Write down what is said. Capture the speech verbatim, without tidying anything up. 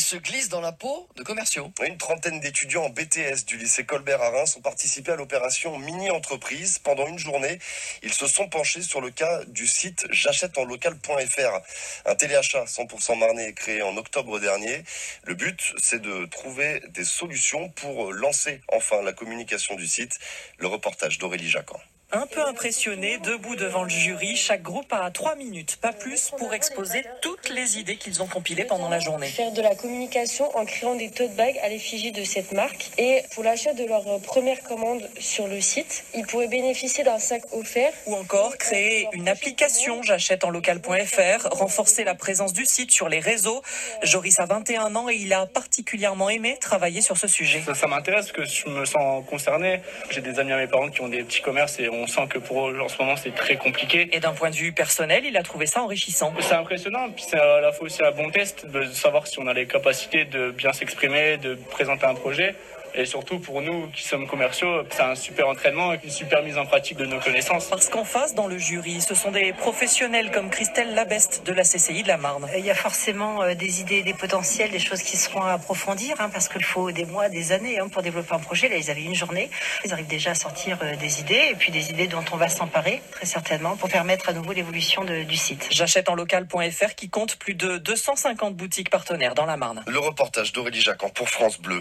se glissent dans la peau de commerciaux. Une trentaine d'étudiants en B T S du lycée Colbert à Reims ont participé à l'opération Mini-entreprise. Pendant une journée, ils se sont penchés sur le cas du site j'achète en local point f r. Un téléachat cent pour cent marnais est créé en octobre dernier. Le but, c'est de trouver des solutions pour lancer enfin la communication du site. Le reportage d'Aurélie Jacquan. Un peu impressionné, debout devant le jury, chaque groupe a trois minutes, pas plus, pour exposer toutes les idées qu'ils ont compilées pendant la journée. Faire de la communication en créant des tote bags à l'effigie de cette marque. Et pour l'achat de leur première commande sur le site, ils pourraient bénéficier d'un sac offert. Ou encore créer une application j'achète en local point f r, renforcer la présence du site sur les réseaux. Joris a vingt et un ans et il a particulièrement aimé travailler sur ce sujet. Ça, ça m'intéresse parce que je me sens concerné. J'ai des amis à mes parents qui ont des petits commerces et on sent que pour eux, en ce moment, c'est très compliqué. Et d'un point de vue personnel, il a trouvé ça enrichissant. C'est impressionnant, puis c'est à la fois aussi un bon test de savoir si on a les capacités de bien s'exprimer, de présenter un projet. Et surtout pour nous qui sommes commerciaux, c'est un super entraînement et une super mise en pratique de nos connaissances. Parce qu'en face, dans le jury, ce sont des professionnels comme Christelle Labeste de la C C I de la Marne. Il y a forcément des idées, des potentiels, des choses qui seront à approfondir, hein, parce qu'il faut des mois, des années hein, pour développer un projet. Là, ils avaient une journée. Ils arrivent déjà à sortir des idées et puis des idées dont on va s'emparer, très certainement, pour permettre à nouveau l'évolution de, du site. j'achète en local point f r qui compte plus de deux cent cinquante boutiques partenaires dans la Marne. Le reportage d'Aurélie Jacquan pour France Bleu.